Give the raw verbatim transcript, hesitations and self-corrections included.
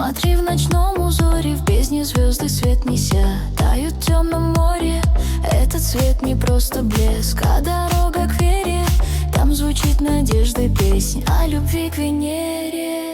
Смотри в ночном узоре, в бездне звезды свет неся тают в темном море. Этот свет не просто блеск, а дорога к вере. Там звучит надежда песнь о любви к Венере.